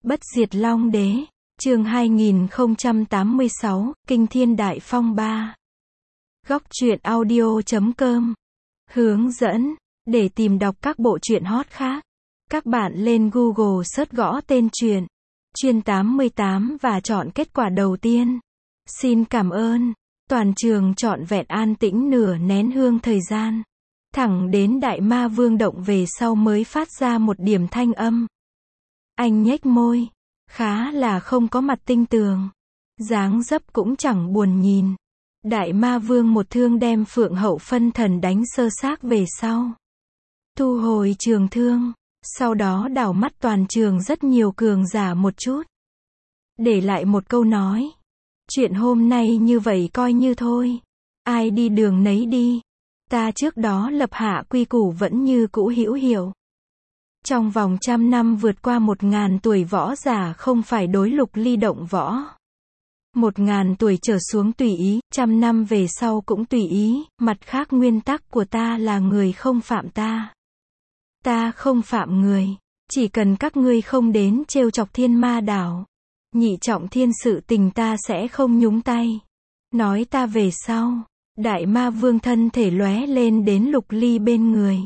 Bất diệt Long Đế, chương 2086, Kinh Thiên Đại Phong 3. Góc truyện audio.com. Hướng dẫn, để tìm đọc các bộ truyện hot khác, các bạn lên Google search gõ tên truyện, Chuyên 88 và chọn kết quả đầu tiên. Xin cảm ơn. Toàn trường trọn vẹn an tĩnh nửa nén hương thời gian. Thẳng đến Đại Ma Vương động về sau mới phát ra một điểm thanh âm. Anh nhếch môi, khá là không có mặt tinh tường. Dáng dấp cũng chẳng buồn nhìn. Đại Ma Vương một thương đem Phượng Hậu phân thần đánh sơ xác về sau. Thu hồi trường thương, sau đó đảo mắt toàn trường rất nhiều cường giả một chút. Để lại một câu nói. Chuyện hôm nay như vậy coi như thôi. Ai đi đường nấy đi. Ta trước đó lập hạ quy củ vẫn như cũ hữu hiệu. Trong vòng 100 năm vượt qua 1000 tuổi võ giả không phải đối Lục Ly động võ. 1000 tuổi trở xuống tùy ý, 100 năm về sau cũng tùy ý, mặt khác nguyên tắc của ta là người không phạm ta. Ta không phạm người, chỉ cần các ngươi không đến trêu chọc Thiên Ma đảo. Nhị trọng thiên sự tình ta sẽ không nhúng tay. Nói ta về sau, Đại Ma Vương thân thể lóe lên đến Lục Ly bên người.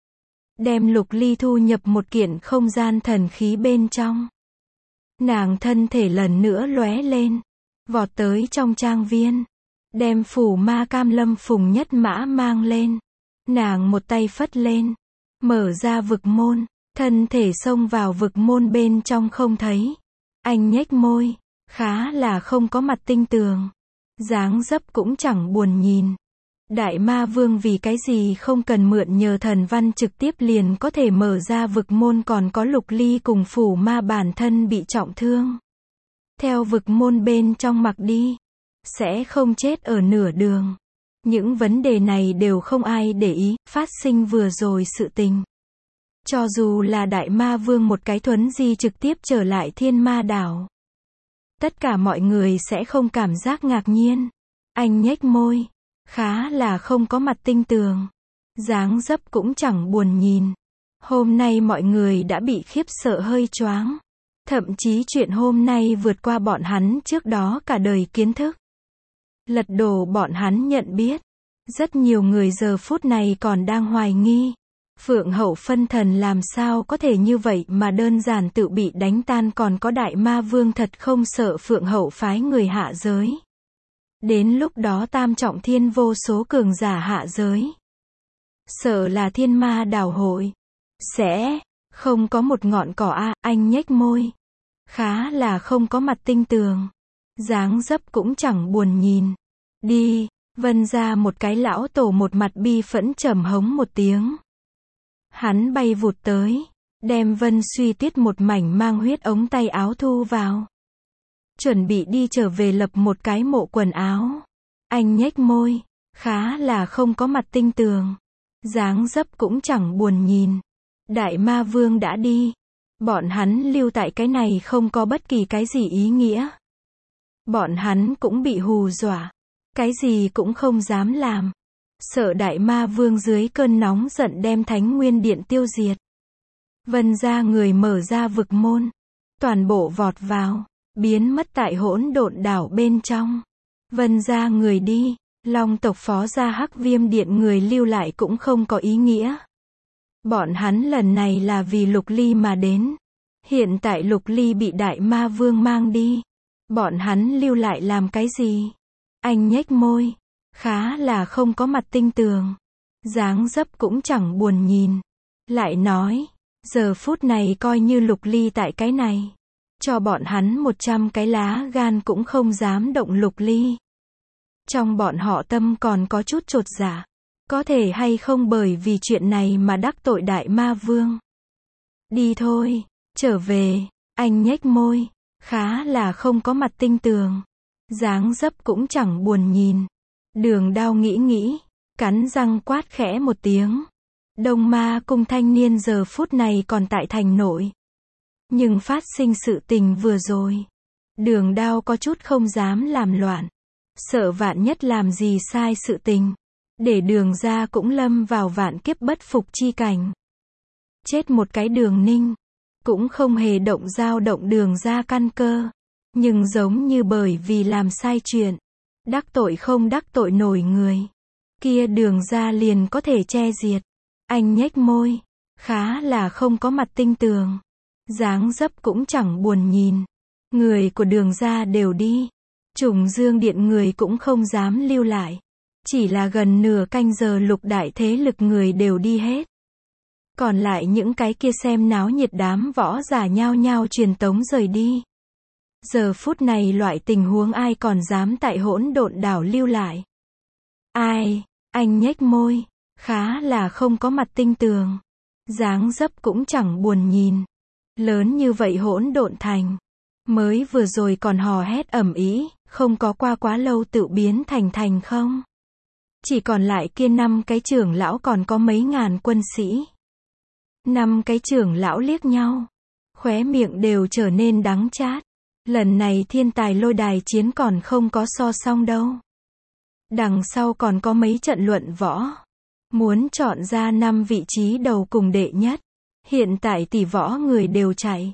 Đem Lục Ly thu nhập một kiện không gian thần khí bên trong. Nàng thân thể lần nữa lóe lên, vọt tới trong trang viên. Đem phủ ma cam lâm phùng nhất mã mang lên. Nàng một tay phất lên, mở ra vực môn, thân thể xông vào vực môn bên trong không thấy. Anh nhếch môi, khá là không có mặt tinh tường. Dáng dấp cũng chẳng buồn nhìn. Đại Ma Vương vì cái gì không cần mượn nhờ thần văn trực tiếp liền có thể mở ra vực môn, còn có Lục Ly cùng phủ ma bản thân bị trọng thương. Theo vực môn bên trong mặc đi, sẽ không chết ở nửa đường. Những vấn đề này đều không ai để ý, phát sinh vừa rồi sự tình. Cho dù là Đại Ma Vương một cái thuấn di trực tiếp trở lại Thiên Ma đảo, tất cả mọi người sẽ không cảm giác ngạc nhiên. Anh nhếch môi, khá là không có mặt tinh tường. Dáng dấp cũng chẳng buồn nhìn. Hôm nay mọi người đã bị khiếp sợ hơi choáng. Thậm chí chuyện hôm nay vượt qua bọn hắn trước đó cả đời kiến thức. Lật đổ bọn hắn nhận biết. Rất nhiều người giờ phút này còn đang hoài nghi. Phượng Hậu phân thần làm sao có thể như vậy mà đơn giản tự bị đánh tan, còn có Đại Ma Vương thật không sợ Phượng Hậu phái người hạ giới. Đến lúc đó tam trọng thiên vô số cường giả hạ giới. Sợ là Thiên Ma đảo hội sẽ không có một ngọn cỏ a. Anh nhếch môi, khá là không có mặt tinh tường. Dáng dấp cũng chẳng buồn nhìn. Đi, Vân ra một cái lão tổ một mặt bi phẫn trầm hống một tiếng. Hắn bay vụt tới, đem Vân Suy Tuyết một mảnh mang huyết ống tay áo thu vào. Chuẩn bị đi trở về lập một cái mộ quần áo. Anh nhếch môi, khá là không có mặt tinh tường. Dáng dấp cũng chẳng buồn nhìn. Đại Ma Vương đã đi. Bọn hắn lưu tại cái này không có bất kỳ cái gì ý nghĩa. Bọn hắn cũng bị hù dọa. Cái gì cũng không dám làm. Sợ Đại Ma Vương dưới cơn nóng giận đem Thánh Nguyên Điện tiêu diệt. Vân ra người mở ra vực môn. Toàn bộ vọt vào. Biến mất tại hỗn độn đảo bên trong. Vân ra người đi. Long tộc phó gia Hắc Viêm Điện người lưu lại cũng không có ý nghĩa. Bọn hắn lần này là vì Lục Ly mà đến. Hiện tại Lục Ly bị Đại Ma Vương mang đi. Bọn hắn lưu lại làm cái gì? Anh nhếch môi, khá là không có mặt tinh tường. Dáng dấp cũng chẳng buồn nhìn. Lại nói, giờ phút này coi như Lục Ly tại cái này. Cho bọn hắn 100 cái lá gan cũng không dám động Lục Ly. Trong bọn họ tâm còn có chút chột dạ. Có thể hay không bởi vì chuyện này mà đắc tội Đại Ma Vương. Đi thôi, trở về. Anh nhếch môi, khá là không có mặt tinh tường. Dáng dấp cũng chẳng buồn nhìn. Đường Đao nghĩ, cắn răng quát khẽ một tiếng. Đông Ma cung thanh niên giờ phút này còn tại thành nội. Nhưng phát sinh sự tình vừa rồi. Đường Đao có chút không dám làm loạn. Sợ vạn nhất làm gì sai sự tình. Để Đường ra cũng lâm vào vạn kiếp bất phục chi cảnh. Chết một cái Đường Ninh. cũng không hề dao động Đường ra căn cơ. Nhưng giống như bởi vì làm sai chuyện, đắc tội không đắc tội nổi người, kia Đường ra liền có thể che diệt. Anh nhếch môi, khá là không có mặt tinh tường. Dáng dấp cũng chẳng buồn nhìn. Người của Đường ra đều đi. Trùng Dương Điện người cũng không dám lưu lại. Chỉ là gần nửa canh giờ lục đại thế lực người đều đi hết. Còn lại những cái kia xem náo nhiệt đám võ giả nhao nhao truyền tống rời đi. Giờ phút này loại tình huống ai còn dám tại Hỗn Độn Đảo lưu lại. Ai, anh nhếch môi, khá là không có mặt tinh tường. Dáng dấp cũng chẳng buồn nhìn. Lớn như vậy Hỗn Độn Thành. Mới vừa rồi còn hò hét ầm ĩ, không có qua quá lâu tự biến thành thành không. Chỉ còn lại kia 5 cái trưởng lão còn có mấy ngàn quân sĩ. 5 cái trưởng lão liếc nhau. Khóe miệng đều trở nên đắng chát. Lần này thiên tài lôi đài chiến còn không có so xong đâu. Đằng sau còn có mấy trận luận võ. Muốn chọn ra 5 vị trí đầu cùng đệ nhất. Hiện tại tỷ võ người đều chạy.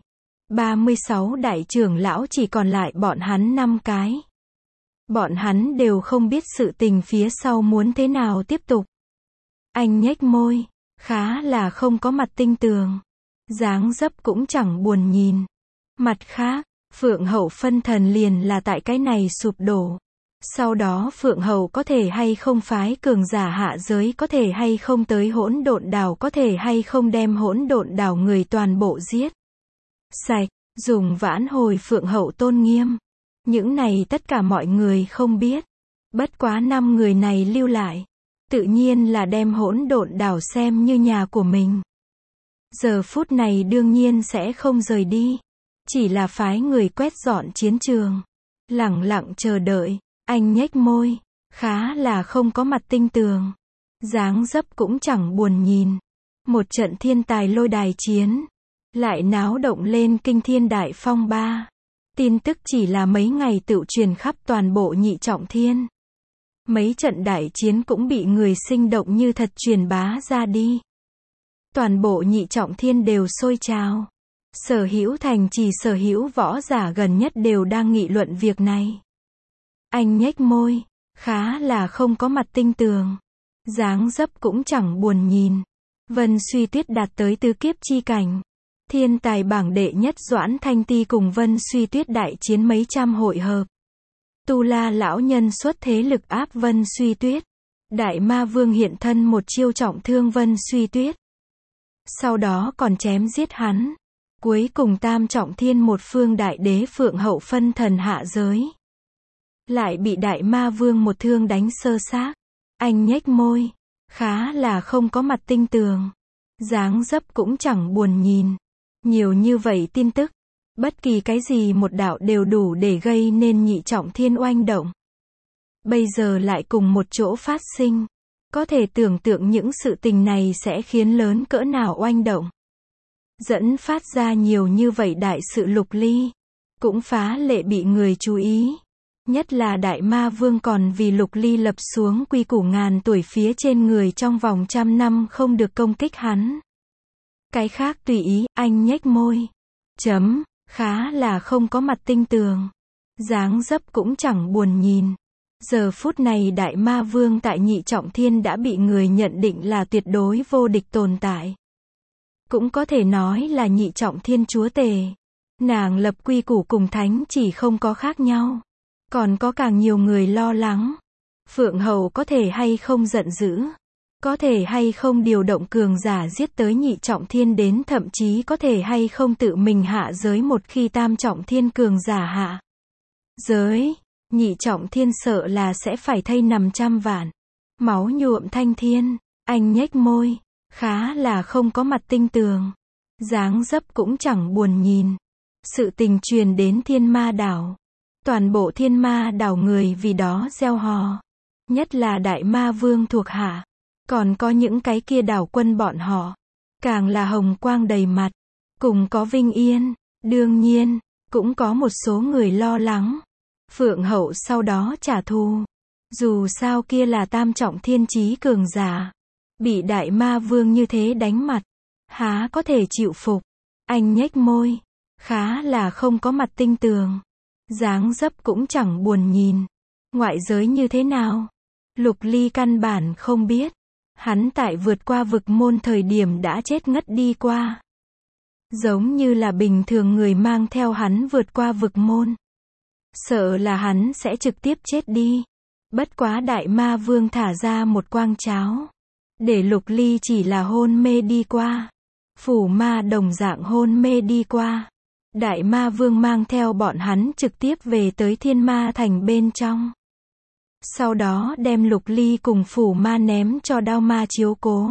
36 đại trưởng lão chỉ còn lại bọn hắn 5 cái. Bọn hắn đều không biết sự tình phía sau muốn thế nào tiếp tục. Anh nhếch môi, khá là không có mặt tinh tường. Dáng dấp cũng chẳng buồn nhìn. Mặt khác, Phượng Hậu phân thần liền là tại cái này sụp đổ. Sau đó Phượng Hậu có thể hay không phái cường giả hạ giới, có thể hay không tới Hỗn Độn Đảo, có thể hay không đem Hỗn Độn Đảo người toàn bộ giết sạch, dùng vãn hồi Phượng Hậu tôn nghiêm. Những này tất cả mọi người không biết. Bất quá 5 người này lưu lại, tự nhiên là đem Hỗn Độn Đảo xem như nhà của mình. Giờ phút này đương nhiên sẽ không rời đi. Chỉ là phái người quét dọn chiến trường. Lẳng lặng chờ đợi. Anh nhếch môi, khá là không có mặt tinh tường. Dáng dấp cũng chẳng buồn nhìn. Một trận thiên tài lôi đài chiến. Lại náo động lên kinh thiên đại phong ba. Tin tức chỉ là mấy ngày tự truyền khắp toàn bộ Nhị Trọng Thiên. Mấy trận đại chiến cũng bị người sinh động như thật truyền bá ra đi. Toàn bộ Nhị Trọng Thiên đều sôi trào. Sở hữu thành trì, sở hữu võ giả gần nhất đều đang nghị luận việc này. Anh nhếch môi, khá là không có mặt tinh tường. Dáng dấp cũng chẳng buồn nhìn. Vân Suy Tuyết đạt tới tứ kiếp chi cảnh. Thiên tài bảng đệ nhất Doãn Thanh Ti cùng Vân Suy Tuyết đại chiến mấy trăm hội hợp. Tu La lão nhân xuất thế lực áp Vân Suy Tuyết. Đại Ma Vương hiện thân một chiêu trọng thương Vân Suy Tuyết. Sau đó còn chém giết hắn. Cuối cùng Tam Trọng Thiên một phương đại đế Phượng Hậu phân thần hạ giới. Lại bị Đại Ma Vương một thương đánh sơ xác. Anh nhếch môi, khá là không có mặt tinh tường. Dáng dấp cũng chẳng buồn nhìn. Nhiều như vậy tin tức, bất kỳ cái gì một đạo đều đủ để gây nên Nhị Trọng Thiên oanh động. Bây giờ lại cùng một chỗ phát sinh. Có thể tưởng tượng những sự tình này sẽ khiến lớn cỡ nào oanh động. Dẫn phát ra nhiều như vậy đại sự Lục Ly. Cũng phá lệ bị người chú ý. Nhất là Đại Ma Vương còn vì Lục Ly lập xuống quy củ ngàn tuổi phía trên người trong vòng 100 năm không được công kích hắn. Cái khác tùy ý, anh nhếch môi. Khá là không có mặt tinh tường. Dáng dấp cũng chẳng buồn nhìn. Giờ phút này Đại Ma Vương tại Nhị Trọng Thiên đã bị người nhận định là tuyệt đối vô địch tồn tại. Cũng có thể nói là Nhị Trọng Thiên chúa tể. Nàng lập quy củ cùng thánh chỉ không có khác nhau. Còn có càng nhiều người lo lắng. Phượng Hậu có thể hay không giận dữ. Có thể hay không điều động cường giả giết tới Nhị Trọng Thiên đến, thậm chí có thể hay không tự mình hạ giới một khi Tam Trọng Thiên cường giả hạ giới. Nhị Trọng Thiên sợ là sẽ phải thay 500 vạn. Máu nhuộm thanh thiên. Anh nhếch môi, khá là không có mặt tinh tường. Dáng dấp cũng chẳng buồn nhìn. Sự tình truyền đến Thiên Ma Đảo. Toàn bộ Thiên Ma Đảo người vì đó reo hò. Nhất là Đại Ma Vương thuộc hạ. Còn có những cái kia đảo quân bọn họ. Càng là hồng quang đầy mặt. Cùng có vinh yên. Đương nhiên, cũng có một số người lo lắng. Phượng Hậu sau đó trả thù. Dù sao kia là Tam Trọng Thiên chí cường giả. Bị Đại Ma Vương như thế đánh mặt. Há có thể chịu phục. Anh nhếch môi. Khá là không có mặt tinh tường. Dáng dấp cũng chẳng buồn nhìn. Ngoại giới như thế nào? Lục Ly căn bản không biết. Hắn tại vượt qua vực môn thời điểm đã chết ngất đi qua. Giống như là bình thường người mang theo hắn vượt qua vực môn. Sợ là hắn sẽ trực tiếp chết đi. Bất quá Đại Ma Vương thả ra một quang cháo. Để Lục Ly chỉ là hôn mê đi qua. Phủ ma đồng dạng hôn mê đi qua. Đại Ma Vương mang theo bọn hắn trực tiếp về tới Thiên Ma Thành bên trong. Sau đó đem Lục Ly cùng phủ ma ném cho Đao Ma chiếu cố.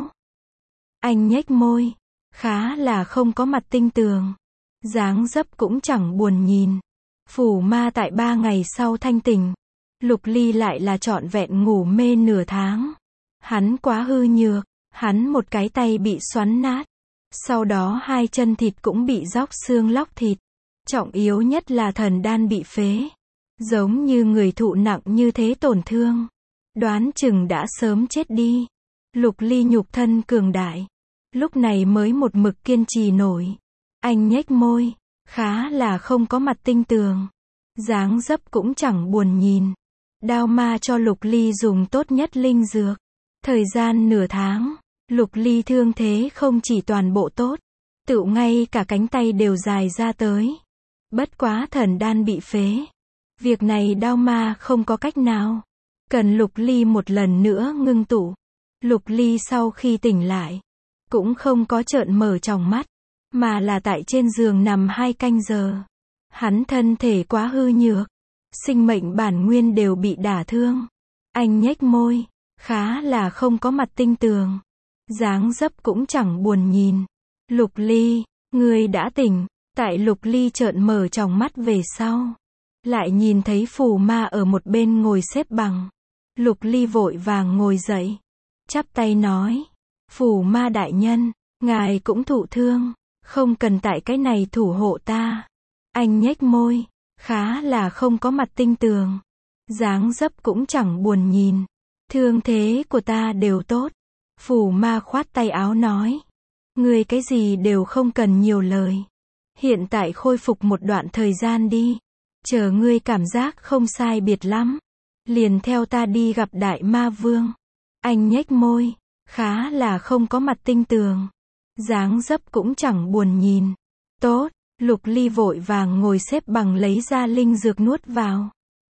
Anh nhếch môi. Khá là không có mặt tinh tường. Dáng dấp cũng chẳng buồn nhìn. Phủ ma tại 3 ngày sau thanh tỉnh. Lục Ly lại là trọn vẹn ngủ mê nửa tháng. Hắn quá hư nhược. Hắn một cái tay bị xoắn nát. Sau đó 2 chân thịt cũng bị róc xương lóc thịt. Trọng yếu nhất là thần đan bị phế. Giống như người thụ nặng như thế tổn thương. Đoán chừng đã sớm chết đi. Lục Ly nhục thân cường đại. Lúc này mới một mực kiên trì nổi. Anh nhếch môi. Khá là không có mặt tinh tường. Dáng dấp cũng chẳng buồn nhìn. Đao ma cho Lục Ly dùng tốt nhất linh dược. Thời gian nửa tháng. Lục Ly thương thế không chỉ toàn bộ tốt. Tựu ngay cả cánh tay đều dài ra tới. Bất quá thần đan bị phế. Việc này Đao ma không có cách nào. Cần Lục Ly một lần nữa ngưng tụ. Lục Ly sau khi tỉnh lại. Cũng không có trợn mở tròng mắt. Mà là tại trên giường nằm 2 canh giờ. Hắn thân thể quá hư nhược. Sinh mệnh bản nguyên đều bị đả thương. Anh nhếch môi. Khá là không có mặt tinh tường. Dáng dấp cũng chẳng buồn nhìn. Lục Ly, ngươi đã tỉnh. Tại Lục Ly trợn mở tròng mắt về sau. Lại nhìn thấy phù ma ở một bên ngồi xếp bằng. Lục Ly vội vàng ngồi dậy. Chắp tay nói. Phù ma đại nhân, ngài cũng thụ thương. Không cần tại cái này thủ hộ ta. Anh nhếch môi. Khá là không có mặt tinh tường. Dáng dấp cũng chẳng buồn nhìn. Thương thế của ta đều tốt. Phù ma khoát tay áo nói. Ngươi cái gì đều không cần nhiều lời. Hiện tại khôi phục một đoạn thời gian đi. Chờ ngươi cảm giác không sai biệt lắm. Liền theo ta đi gặp Đại Ma Vương. Anh nhếch môi. Khá là không có mặt tinh tường. Dáng dấp cũng chẳng buồn nhìn. Tốt. Lục Ly vội vàng ngồi xếp bằng lấy ra linh dược nuốt vào.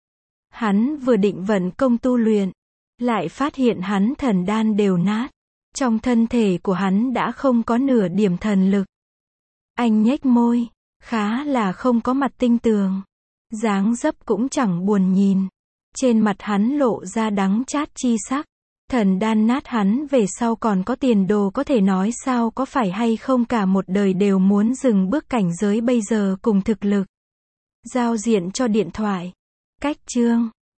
Hắn vừa định vận công tu luyện. Lại phát hiện hắn thần đan đều nát. Trong thân thể của hắn đã không có nửa điểm thần lực. Anh nhếch môi. Khá là không có mặt tinh tường. Dáng dấp cũng chẳng buồn nhìn. Trên mặt hắn lộ ra đắng chát chi sắc. Thần đan nát hắn về sau còn có tiền đồ có thể nói sao có phải hay không cả một đời đều muốn dừng bước cảnh giới bây giờ cùng thực lực. Giao diện cho điện thoại. Cách chương.